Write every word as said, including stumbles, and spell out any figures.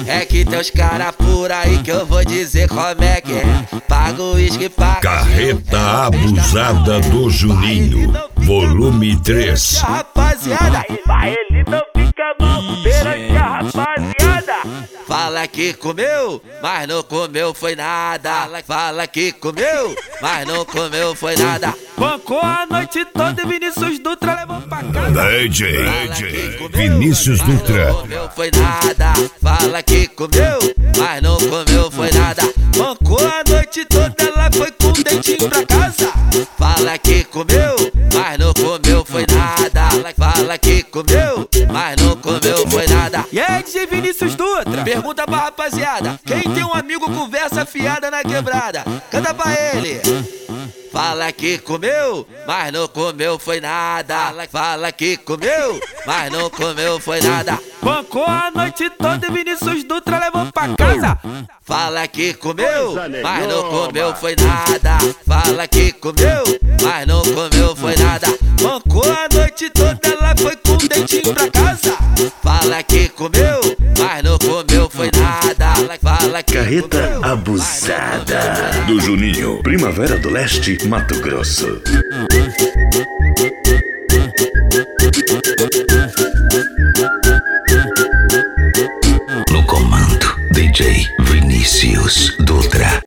É que tem os cara por aí que eu vou dizer como é que é. Paga o uísque, paga. Carreta Abusada do Juninho, volume três. Rapaziada, Mas ele não fica mal perante a rapaziada. fala que comeu, mas não comeu foi nada. Fala que comeu, mas não comeu foi nada. Bancou a noite toda e Vinícius Dutra levou pra casa. D J, Fala que comeu, Vinícius mas Dutra. não comeu foi nada. Fala que comeu, mas não comeu foi nada. Bancou a noite toda, ela foi com o dentinho pra casa. Fala que comeu, mas não comeu foi nada. Fala que comeu, mas não comeu foi nada. E aí, D J Vinícius Dutra? Pergunta pra rapaziada, quem tem um amigo conversa fiada na quebrada? Canta pra ele. Fala que comeu, mas não comeu foi nada. Fala que comeu, mas não comeu foi nada. Bancou a noite toda e Vinícius Dutra levou pra casa. Fala que comeu, mas não comeu foi nada. Fala que comeu, mas não comeu foi nada. Bancou a noite toda, ela foi com o dentinho pra casa. Fala que comeu, mas não comeu foi nada. Fala que Carreta comeu, Abusada do Juninho, Primavera do Leste, Mato Grosso.